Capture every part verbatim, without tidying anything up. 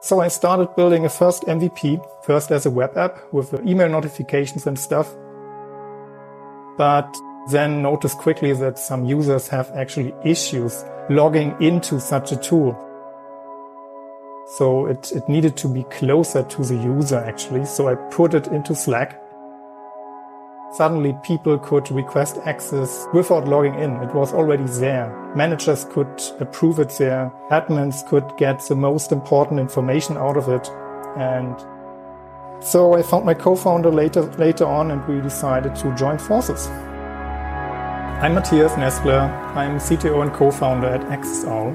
So I started building a first M V P, first as a web app with email notifications and stuff, but then noticed quickly that some users have actually issues logging into such a tool. So it, it needed to be closer to the user actually, so I put it into Slack. Suddenly people could request access without logging in. It was already there. Managers could approve it there. Admins could get the most important information out of it. And so I found my co-founder later, later on and we decided to join forces. I'm Matthias Nessler. I'm C T O and co-founder at AccessOwl.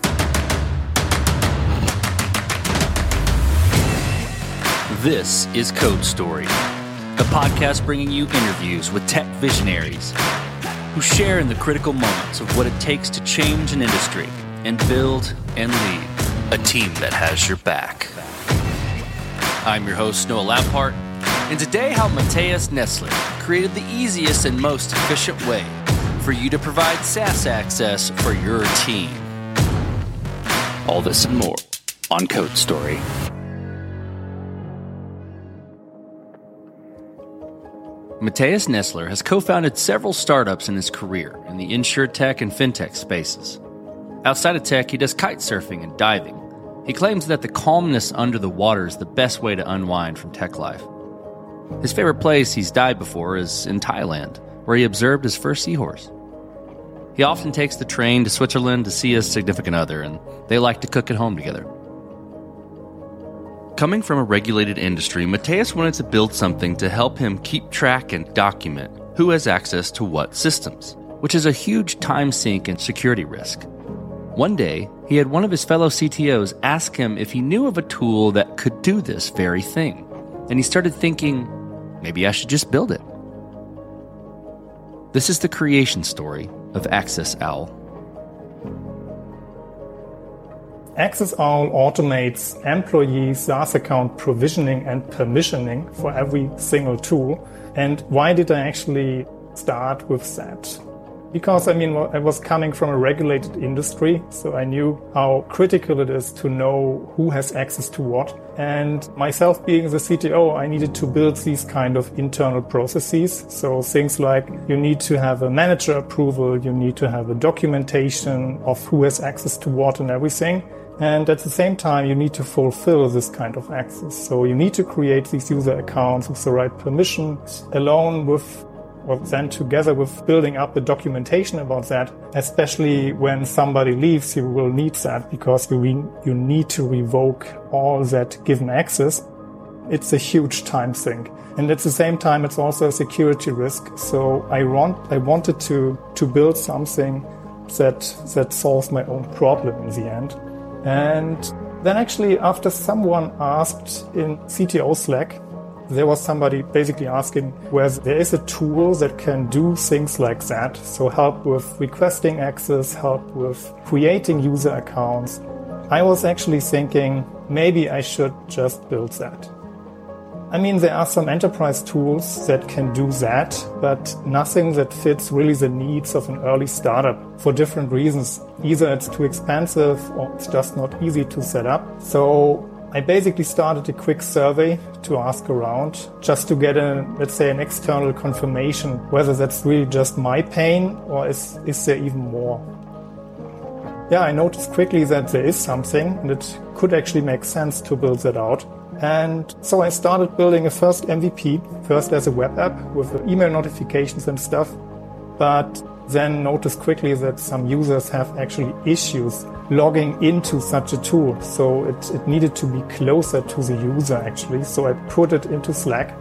This is Code Story, a podcast bringing you interviews with tech visionaries who share in the critical moments of what it takes to change an industry and build and lead a team that has your back. I'm your host, Noah Lampart, and today how Matthias Nessler created the easiest and most efficient way for you to provide SaaS access for your team. All this and more on Code Story. Matthias Nessler has co-founded several startups in his career in the insurtech and fintech spaces. Outside of tech, he does kite surfing and diving. He claims that the calmness under the water is the best way to unwind from tech life. His favorite place he's dived before is in Thailand, where he observed his first seahorse. He often takes the train to Switzerland to see his significant other, and they like to cook at home together. Coming from a regulated industry, Matthias wanted to build something to help him keep track and document who has access to what systems, which is a huge time sink and security risk. One day, he had one of his fellow C T Os ask him if he knew of a tool that could do this very thing. And he started thinking, maybe I should just build it. This is the creation story of AccessOwl. AccessOwl automates employee SaaS account provisioning and permissioning for every single tool. And why did I actually start with that? Because, I mean, I was coming from a regulated industry, so I knew how critical it is to know who has access to what. And myself being the C T O, I needed to build these kind of internal processes. So things like you need to have a manager approval, you need to have a documentation of who has access to what and everything. And at the same time, you need to fulfill this kind of access. So you need to create these user accounts with the right permissions, along with or then together with building up the documentation about that, especially when somebody leaves, you will need that because you, re- you need to revoke all that given access. It's a huge time sink. And at the same time, it's also a security risk. So I want, I wanted to, to build something that, that solves my own problem in the end. And then actually after someone asked in C T O Slack, there was somebody basically asking whether there is a tool that can do things like that. So help with requesting access, help with creating user accounts. I was actually thinking maybe I should just build that. I mean, there are some enterprise tools that can do that, but nothing that fits really the needs of an early startup for different reasons. Either it's too expensive or it's just not easy to set up. So I basically started a quick survey to ask around just to get a, let's say, an external confirmation whether that's really just my pain or is, is there even more. Yeah, I noticed quickly that there is something and it could actually make sense to build that out. And so I started building a first M V P, first as a web app with email notifications and stuff, but then noticed quickly that some users have actually issues logging into such a tool. So it, it needed to be closer to the user actually. So I put it into Slack.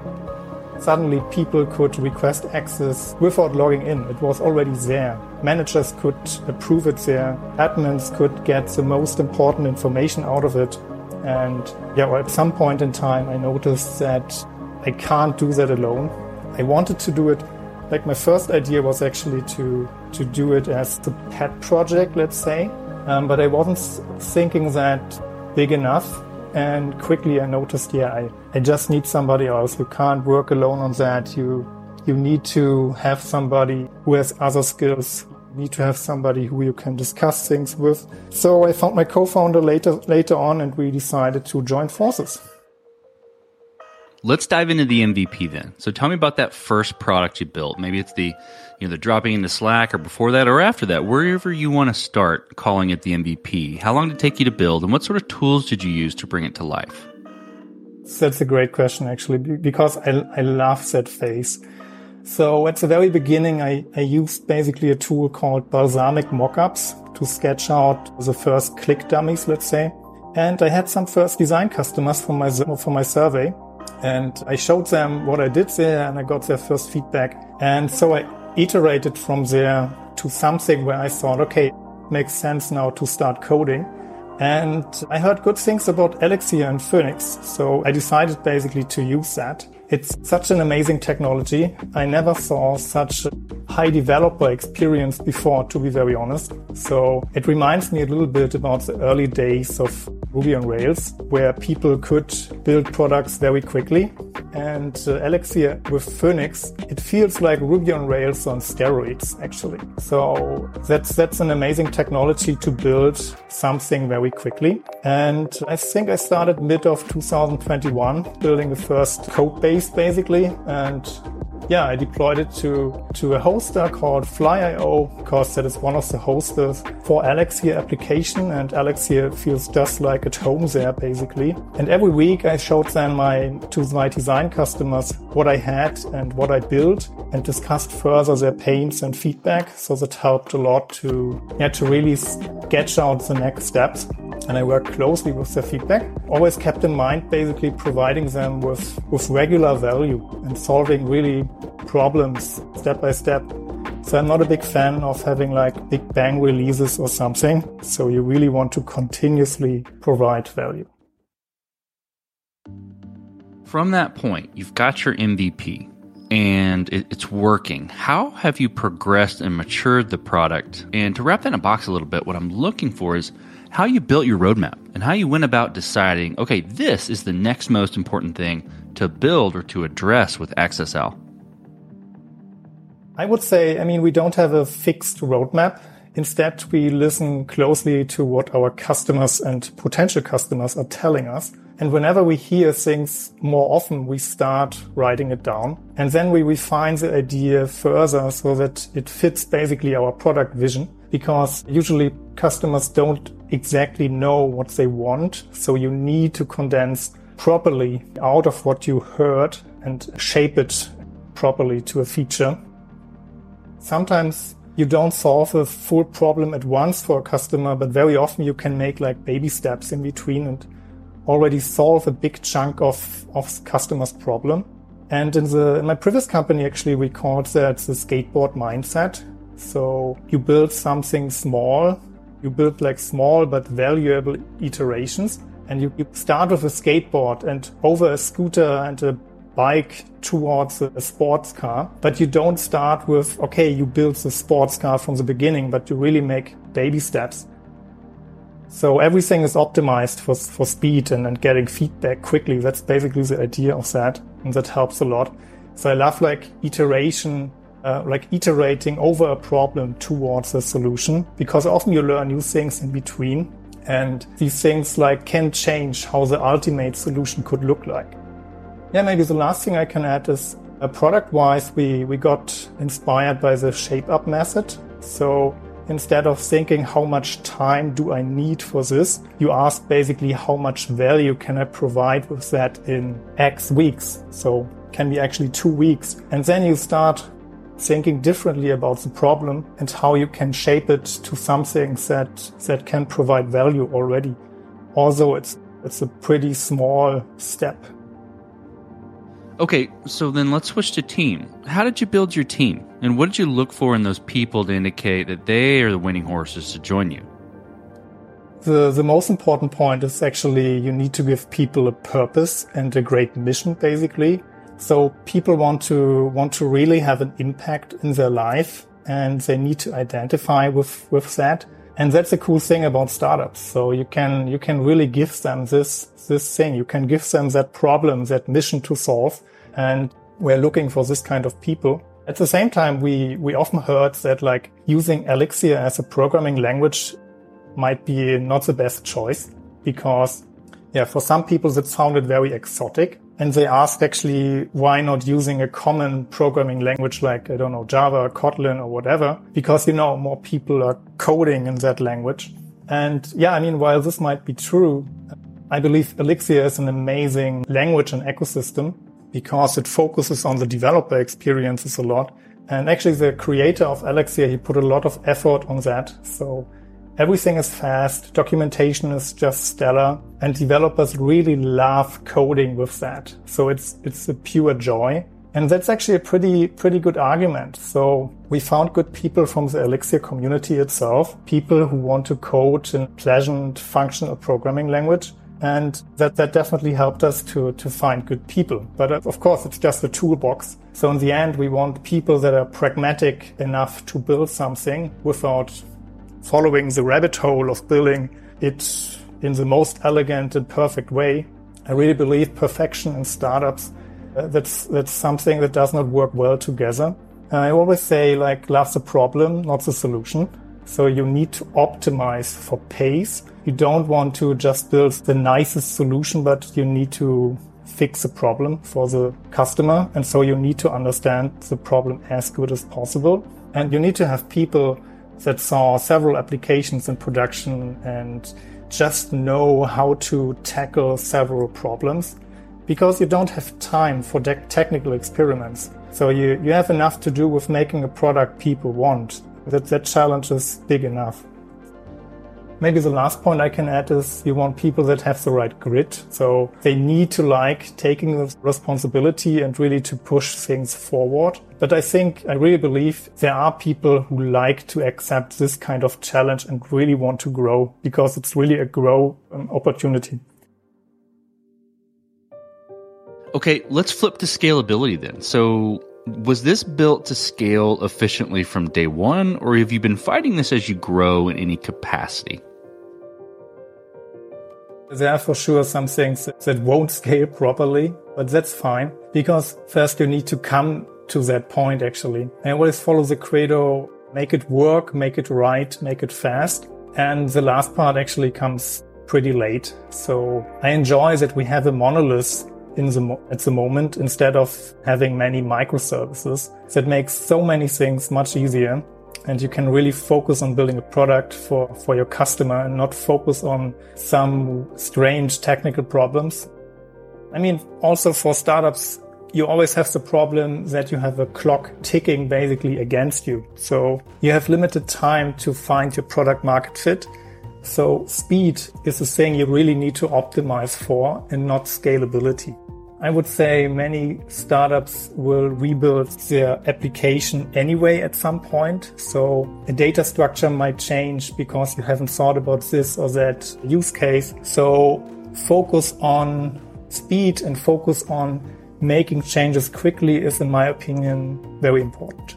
Suddenly people could request access without logging in. It was already there. Managers could approve it there. Admins could get the most important information out of it. And yeah, well, at some point in time, I noticed that I can't do that alone. I wanted to do it. Like my first idea was actually to, to do it as the pet project, let's say. Um, but I wasn't thinking that big enough. And quickly I noticed, yeah, I, I just need somebody else. You can't work alone on that. You, you need to have somebody who has other skills You need to have somebody who you can discuss things with. So I found my co-founder later, later on, and we decided to join forces. Let's dive into the M V P then. So tell me about that first product you built. Maybe it's the, you know, the dropping into Slack, or before that or after that, wherever you want to start calling it the M V P. How long did it take you to build, and what sort of tools did you use to bring it to life? That's a great question, actually, because I, I love that phase. So at the very beginning, I, I used basically a tool called Balsamic Mockups to sketch out the first click dummies, let's say. And I had some first design customers for my, for my survey. And I showed them what I did there, and I got their first feedback. And so I iterated from there to something where I thought, okay, it makes sense now to start coding. And I heard good things about Elixir and Phoenix. So I decided basically to use that. It's such an amazing technology. I never saw such a high developer experience before, to be very honest. So it reminds me a little bit about the early days of Ruby on Rails, where people could build products very quickly. And uh, Elixir with Phoenix, it feels like Ruby on Rails on steroids, actually. So that's that's an amazing technology to build something very quickly. And I think I started mid of two thousand twenty-one, building the first code base, basically. And yeah, I deployed it to, to a hoster called Fly dot I O, because that is one of the hosters for Elixir application, and Elixir feels just like at home there, basically. And every week I showed them my, to my design customers what I had and what I built, and discussed further their pains and feedback. So that helped a lot to, yeah, to really sketch out the next steps. And I worked closely with their feedback. Always kept in mind basically providing them with, with regular value and solving really problems step by step. So I'm not a big fan of having like big bang releases or something. So you really want to continuously provide value. From that point, you've got your M V P and it, it's working. How have you progressed and matured the product? And to wrap that in a box a little bit, what I'm looking for is how you built your roadmap and how you went about deciding, okay, this is the next most important thing to build or to address with X S L. I would say, I mean, we don't have a fixed roadmap. Instead, we listen closely to what our customers and potential customers are telling us. And whenever we hear things more often, we start writing it down. And then we refine the idea further so that it fits basically our product vision. Because usually customers don't exactly know what they want. So you need to condense properly out of what you heard and shape it properly to a feature. Sometimes you don't solve a full problem at once for a customer, but very often you can make like baby steps in between and already solve a big chunk of, of customer's problem. And in the, in my previous company, actually, we called that the skateboard mindset. So you build something small, you build like small but valuable iterations, and you, you start with a skateboard and over a scooter and a bike towards a sports car. But you don't start with, okay, you build the sports car from the beginning, but you really make baby steps. So everything is optimized for, for speed and, and getting feedback quickly. That's basically the idea of that, and that helps a lot. So I love like iteration, uh, like iterating over a problem towards a solution, because often you learn new things in between, and these things like can change how the ultimate solution could look like. Yeah, maybe the last thing I can add is uh, product-wise, we, we got inspired by the shape-up method. So instead of thinking how much time do I need for this, you ask basically how much value can I provide with that in X weeks. So can be actually two weeks. And then you start thinking differently about the problem and how you can shape it to something that, that can provide value already. Although it's, it's a pretty small step. Okay, so then let's switch to team. How did you build your team? And what did you look for in those people to indicate that they are the winning horses to join you? The, the most important point is actually you need to give people a purpose and a great mission, basically. So people want to want to really have an impact in their life, and they need to identify with, with that. And that's a cool thing about startups. So you can you can really give them this this thing. You can give them that problem, that mission to solve. And we're looking for this kind of people. At the same time, we, we often heard that like using Elixir as a programming language might be not the best choice because, yeah, for some people it sounded very exotic. And they asked actually, why not using a common programming language like, I don't know, Java, Kotlin or whatever? Because, you know, more people are coding in that language. And yeah, I mean, while this might be true, I believe Elixir is an amazing language and ecosystem because it focuses on the developer experiences a lot. And actually the creator of Elixir, he put a lot of effort on that. So everything is fast, documentation is just stellar, and developers really love coding with that. So it's it's a pure joy. And that's actually a pretty pretty good argument. So we found good people from the Elixir community itself, people who want to code in pleasant functional programming language. And that, that definitely helped us to, to find good people. But of course, it's just a toolbox. So in the end, we want people that are pragmatic enough to build something without following the rabbit hole of building it in the most elegant and perfect way. I really believe perfection in startups, uh, that's, that's something that does not work well together. And I always say, like, love the problem, not the solution. So you need to optimize for pace. You don't want to just build the nicest solution, but you need to fix a problem for the customer. And so you need to understand the problem as good as possible. And you need to have people that saw several applications in production and just know how to tackle several problems, because you don't have time for de- technical experiments. So you, you have enough to do with making a product people want. That, that challenge is big enough. Maybe the last point I can add is you want people that have the right grit. So they need to like taking the responsibility and really to push things forward. But I think, I really believe there are people who like to accept this kind of challenge and really want to grow, because it's really a grow um, opportunity. Okay, let's flip to scalability then. So was this built to scale efficiently from day one, or have you been fighting this as you grow in any capacity? There are for sure some things that won't scale properly, but that's fine, because first you need to come to that point actually. I always follow the credo, make it work, make it right, make it fast. And the last part actually comes pretty late. So I enjoy that we have a monolith in the mo- at the moment instead of having many microservices. That makes so many things much easier. And you can really focus on building a product for, for your customer and not focus on some strange technical problems. I mean, also for startups, you always have the problem that you have a clock ticking basically against you. So you have limited time to find your product market fit. So speed is the thing you really need to optimize for and not scalability. I would say many startups will rebuild their application anyway at some point. So a data structure might change because you haven't thought about this or that use case. So focus on speed and focus on making changes quickly is, in my opinion, very important.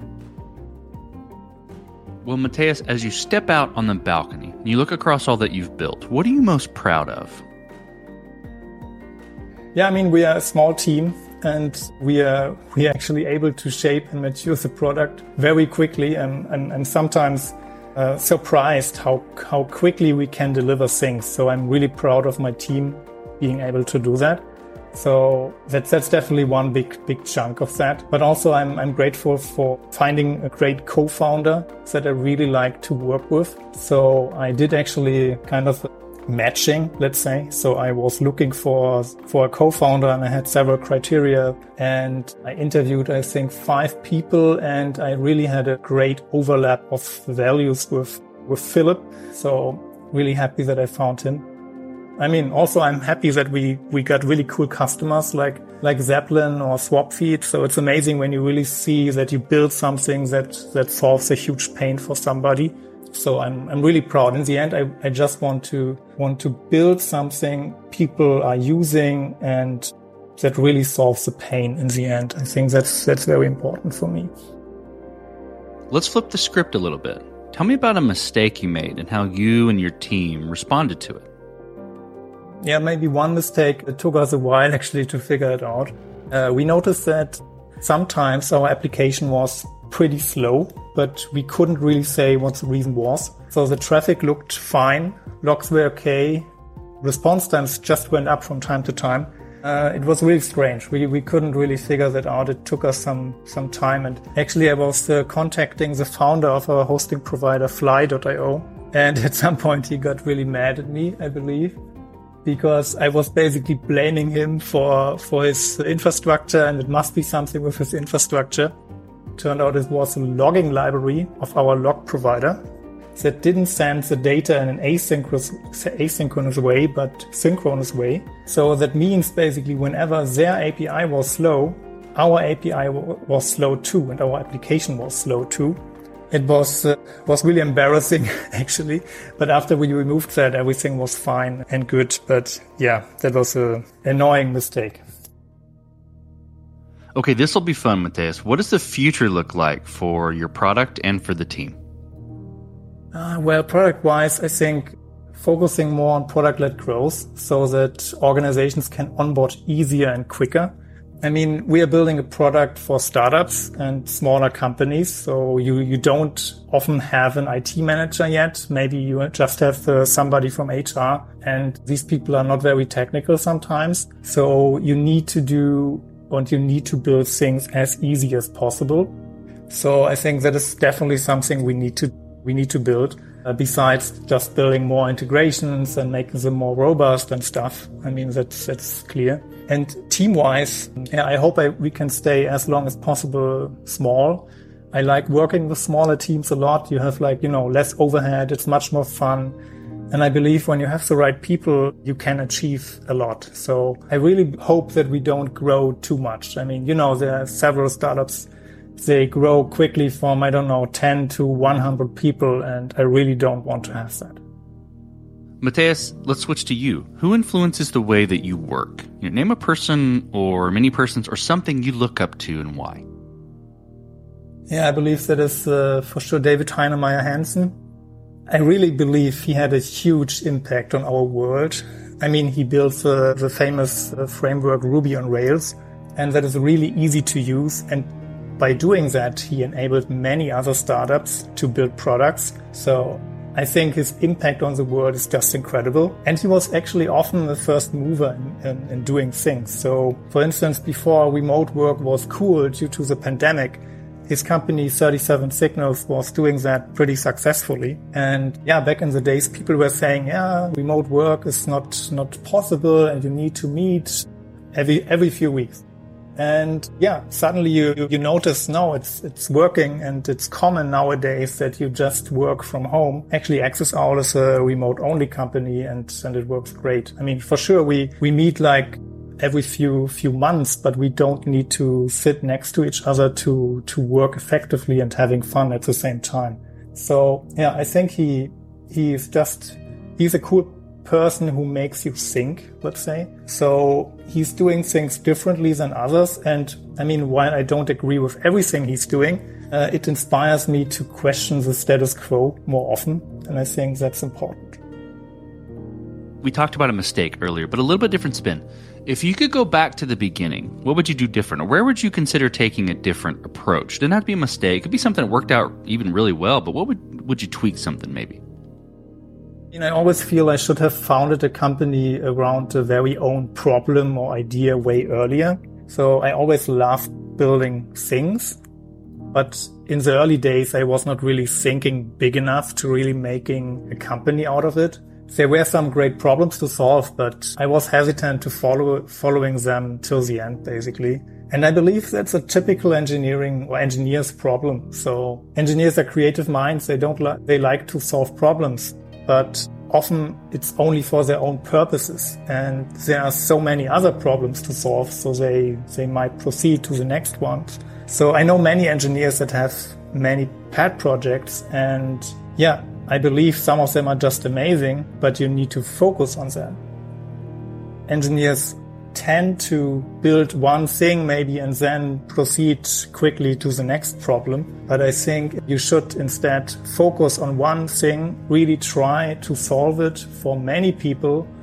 Well, Matthias, as you step out on the balcony, you look across all that you've built, what are you most proud of? Yeah, I mean, we are a small team and we are we are actually able to shape and mature the product very quickly, and, and, and sometimes uh, surprised how, how quickly we can deliver things. So I'm really proud of my team being able to do that. So that's, that's definitely one big, big chunk of that. But also I'm, I'm grateful for finding a great co-founder that I really like to work with. So I did actually kind of matching, let's say. So I was looking for, for a co-founder and I had several criteria, and I interviewed, I think, five people, and I really had a great overlap of values with, with Philip. So really happy that I found him. I mean, also I'm happy that we, we got really cool customers like, like Zeppelin or Swapfeed. So it's amazing when you really see that you build something that, that solves a huge pain for somebody. So I'm, I'm really proud. In the end, I, I just want to, want to build something people are using and that really solves the pain in the end. I think that's, that's very important for me. Let's flip the script a little bit. Tell me about a mistake you made and how you and your team responded to it. Yeah, maybe one mistake. It took us a while actually to figure it out. Uh, we noticed that sometimes our application was pretty slow, but we couldn't really say what the reason was. So the traffic looked fine, logs were okay, response times just went up from time to time. Uh, it was really strange. We we couldn't really figure that out. It took us some some time. And actually, I was uh, contacting the founder of our hosting provider, Fly dot io. And at some point, he got really mad at me, I believe, because I was basically blaming him for for his infrastructure, and it must be something with his infrastructure. Turned out it was a logging library of our log provider that didn't send the data in an asynchronous, asynchronous way, but synchronous way. So that means basically whenever their A P I was slow, our A P I w- was slow too, and our application was slow too. It was uh, was really embarrassing, actually. But after we removed that, everything was fine and good. But yeah, that was an annoying mistake. Okay, this will be fun, Matthias. What does the future look like for your product and for the team? Uh, well, product-wise, I think focusing more on product-led growth so that organizations can onboard easier and quicker. I mean, we are building a product for startups and smaller companies, so you, you don't often have an I T manager yet. Maybe you just have uh, somebody from H R, and these people are not very technical sometimes. So you need to do, and you need to build things as easy as possible. So I think that is definitely something we need to we need to build, uh, besides just building more integrations and making them more robust and stuff. I mean, that's that's clear. And team-wise, yeah, I hope I, we can stay as long as possible small. I like working with smaller teams a lot. You have like, you know, less overhead. It's much more fun. And I believe when you have the right people, you can achieve a lot. So I really hope that we don't grow too much. I mean, you know, there are several startups. They grow quickly from, I don't know, ten to one hundred people, and I really don't want to have that. Matthias, let's switch to you. Who influences the way that you work? You know, name a person or many persons or something you look up to and why. Yeah, I believe that is uh, for sure David Heinemeier Hansson. I really believe he had a huge impact on our world. I mean, he built uh, the famous uh, framework Ruby on Rails, and that is really easy to use. And by doing that, he enabled many other startups to build products. So I think his impact on the world is just incredible. And he was actually often the first mover in, in, in doing things. So, for instance, before remote work was cool due to the pandemic, his company thirty-seven Signals was doing that pretty successfully. And yeah, back in the days, people were saying, yeah, remote work is not, not possible and you need to meet every, every few weeks. And yeah, suddenly you, you notice, no, it's, it's working, and it's common nowadays that you just work from home. Actually, AccessOwl is a remote only company, and, and it works great. I mean, for sure, we, we meet like every few, few months, but we don't need to sit next to each other to, to work effectively and having fun at the same time. So yeah, I think he, he is just, he's a cool person who makes you think, let's say. So he's doing things differently than others. And I mean, while I don't agree with everything he's doing, uh, it inspires me to question the status quo more often. And I think that's important. We talked about a mistake earlier, but a little bit different spin. If you could go back to the beginning, what would you do different? Or where would you consider taking a different approach? It didn't have to be a mistake. It could be something that worked out even really well, but what would, would you tweak something maybe? You know, I always feel I should have founded a company around a very own problem or idea way earlier. So I always loved building things. But in the early days, I was not really thinking big enough to really making a company out of it. There were some great problems to solve, but I was hesitant to follow following them till the end, basically. And I believe that's a typical engineering or engineer's problem. So engineers are creative minds. They don't like, they like to solve problems. But often it's only for their own purposes, and there are so many other problems to solve, so they, they might proceed to the next one. So I know many engineers that have many pet projects, and yeah, I believe some of them are just amazing, but you need to focus on them. Engineers tend to build one thing maybe and then proceed quickly to the next problem. But I think you should instead focus on one thing, really try to solve it for many people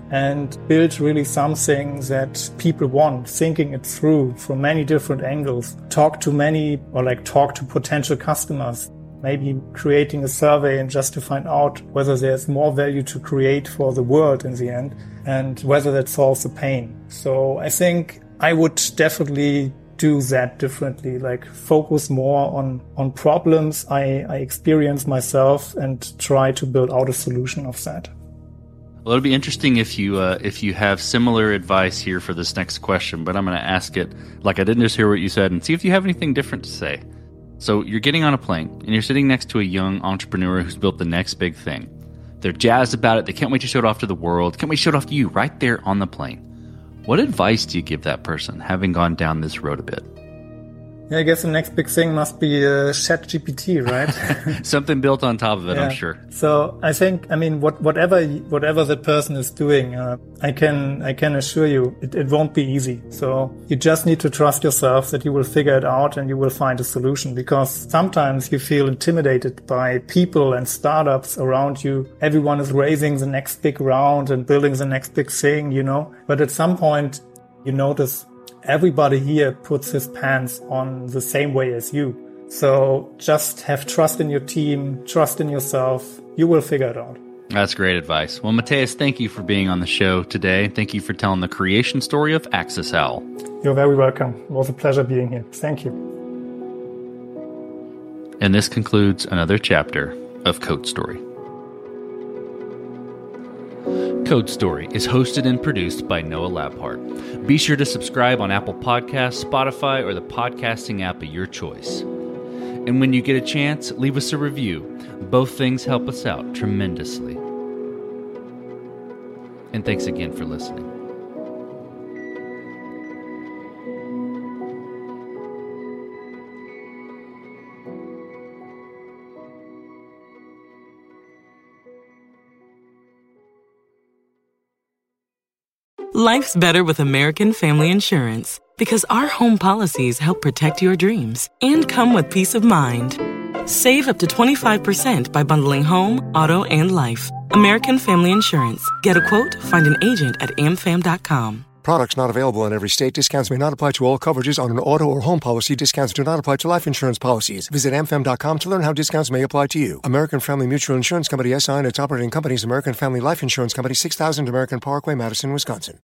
and build really something that people want, thinking it through from many different angles, talk to many or like talk to potential customers, maybe creating a survey and just to find out whether there's more value to create for the world in the end and whether that solves the pain. So I think I would definitely do that differently, like focus more on, on problems I, I experience myself and try to build out a solution of that. Well, it'll be interesting if you uh, if you have similar advice here for this next question, but I'm going to ask it like I didn't just hear what you said and see if you have anything different to say. So you're getting on a plane and you're sitting next to a young entrepreneur who's built the next big thing. They're jazzed about it. They can't wait to show it off to the world. Can't wait to show it off to you right there on the plane. What advice do you give that person, having gone down this road a bit? Yeah, I guess the next big thing must be uh, ChatGPT, right? Something built on top of it, yeah. I'm sure. So I think, I mean, what, whatever whatever that person is doing, uh, I can I can assure you, it, it won't be easy. So you just need to trust yourself that you will figure it out and you will find a solution. Because sometimes you feel intimidated by people and startups around you. Everyone is raising the next big round and building the next big thing, you know. But at some point, you notice everybody here puts his pants on the same way as you. So just have trust in your team, trust in yourself. You will figure it out. That's great advice. Well, Matthias, thank you for being on the show today. Thank you for telling the creation story of AccessHell. You're very welcome. It was a pleasure being here. Thank you. And this concludes another chapter of Code Story. Code Story is hosted and produced by Noah Labhart. Be sure to subscribe on Apple Podcasts, Spotify, or the podcasting app of your choice. And when you get a chance, leave us a review. Both things help us out tremendously. And thanks again for listening. Life's better with American Family Insurance because our home policies help protect your dreams and come with peace of mind. Save up to twenty-five percent by bundling home, auto, and life. American Family Insurance. Get a quote, find an agent at a m fam dot com. Products not available in every state. Discounts may not apply to all coverages on an auto or home policy. Discounts do not apply to life insurance policies. Visit a m fam dot com to learn how discounts may apply to you. American Family Mutual Insurance Company, S I and its operating companies, American Family Life Insurance Company, six thousand American Parkway, Madison, Wisconsin.